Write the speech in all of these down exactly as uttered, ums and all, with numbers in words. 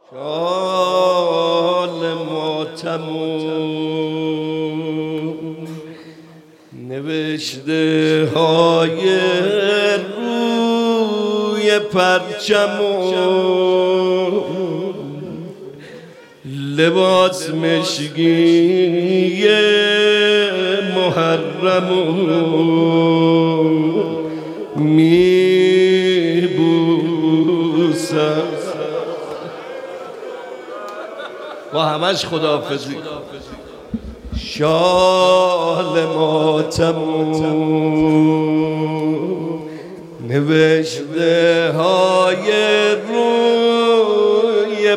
شال ماتمون نوشته های روی پرچمون لباس مشکی محرمون میبوسم با همش خداحافظی. شال ماتمون نوشته های روی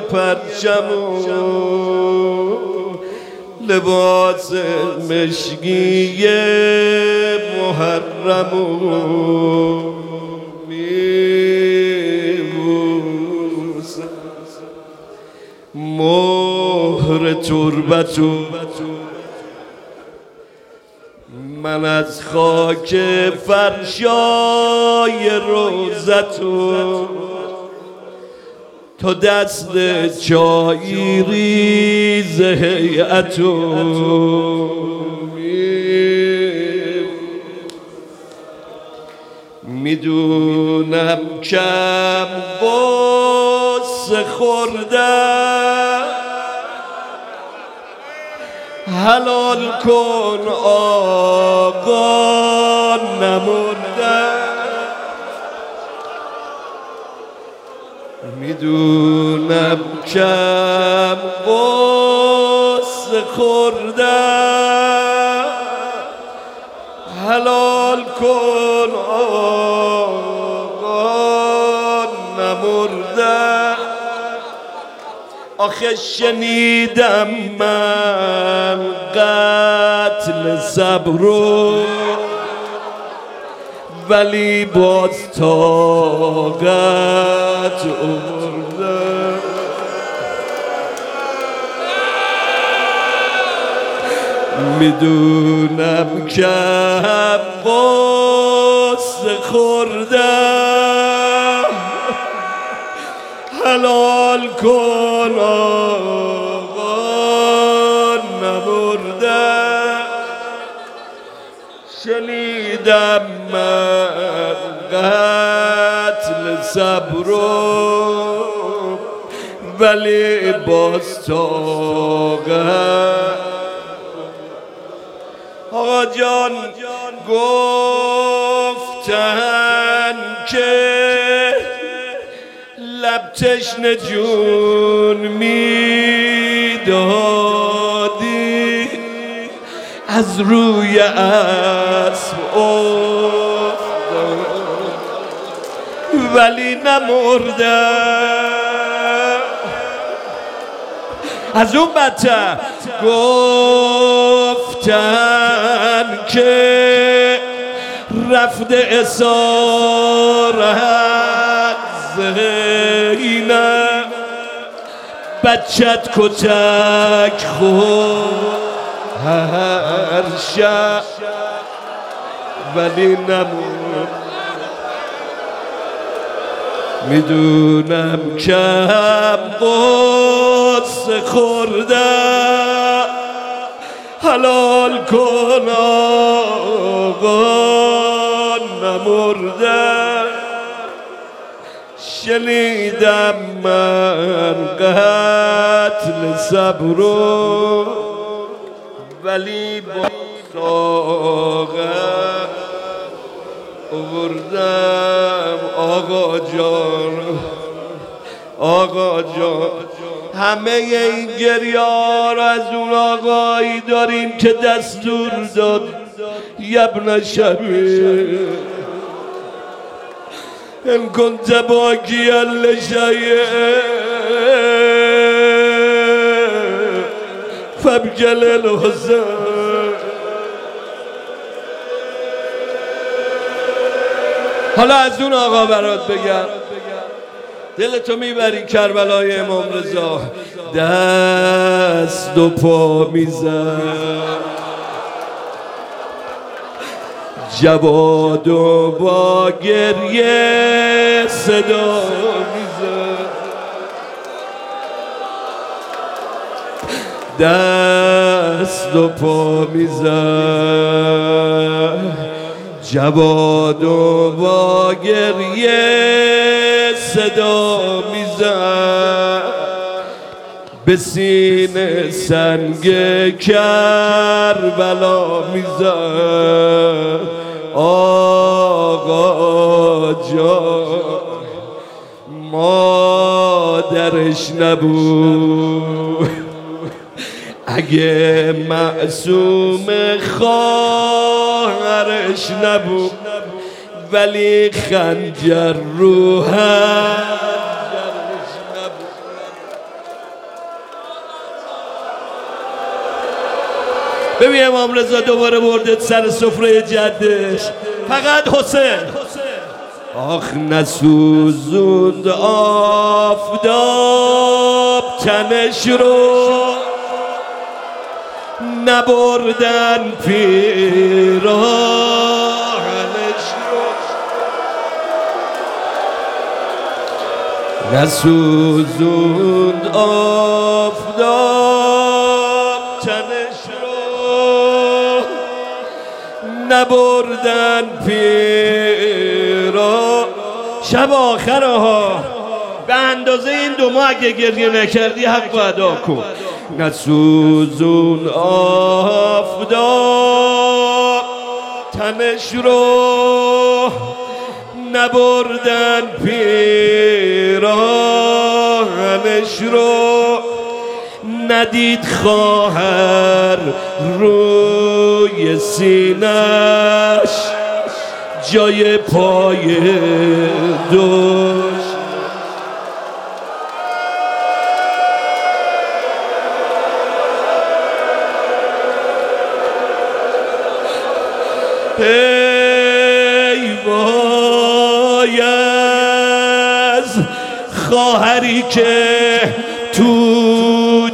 پرچمون لباس مشکی محرمون میبوسم مهر تربتون من از خاک فرشای روزتون تو دست چایی ریز هیئتون میدونم کم غصه خوردم حلال کن آقا نمردم میدونم کم غصه خوردم حلال کن آقا نمردم آخه شنیدم من قتل صبرو ولی باز طاقت آوردم میدونم کم غصه خوردم حلال کن آقا نمردم شنیدم من قتل صبرو ولی باز طاقت آقا جان گفتن که لب تشنه جون میدادی از روی اسب افتاد ولی نمردم از اون بدتر گفتن که رفته اسارت زینب بچت کتک خود هر شب ولی نمود میدونم کم غصه خوردم حلال کن آقا نمردم شنیدم من قتل صبرو ولی با طاقت آوردم آقا جان آقا جان همه این گریار از اون آقایی داریم که دستور داد یبن شبیه ان کنت باکیا لشیء فابکی للحزن حالا از اون آقا برات بگم دلتو میبری کربلای امام رضا دست و پا میزن جواد و با گریه صدا میزن دست و پا میزد، جواد و با گریه صدا میزد، به سینه سنگ کربلا میزد. آقا جان مادرش نبود، اگه معصوم خواهرش نبود، ولی خنجر رو هنجرش نبود. ببین امام رضا دوباره بردت سر سفره جدش، فقط حسین. آخ نسوزوند آفتاب تنش رو، نبردن پیراهنش رو، نسوزوند آفتاب تنش رو، نبردن پیرا. شب آخر ها به اندازه این دو ماه اگه گریه نکردی حق ادا کن. نسوزون آفتاب تنش رو، نبردن پیراهنش رو، ندید خواهر روی سینش جای پای دوش. ای وای از خواهری که تو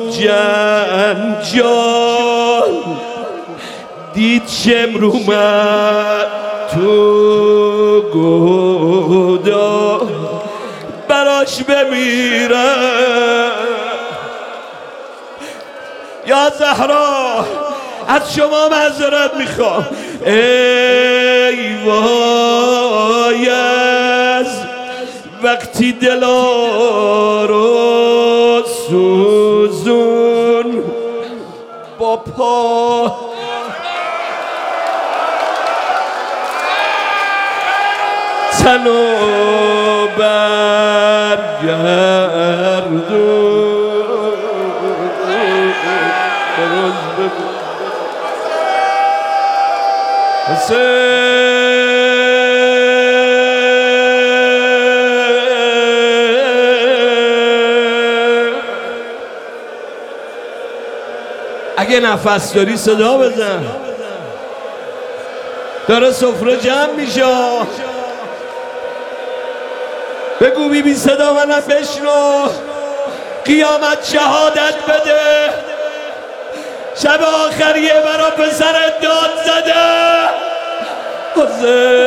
جنجال دید شمر اومد تو گودا براش بمیرم. یا زهرا از شما معذرت میخوام. ای وای از وقتی دلا رو سوزون با پا تنو برگردون. اگه نفس داری صدا بزن، داره سفره جمع میشه. بگو بی بی صدا منم بشنو، قیامت شهادت بده. شب آخریه برا پسرت داد زده. حسین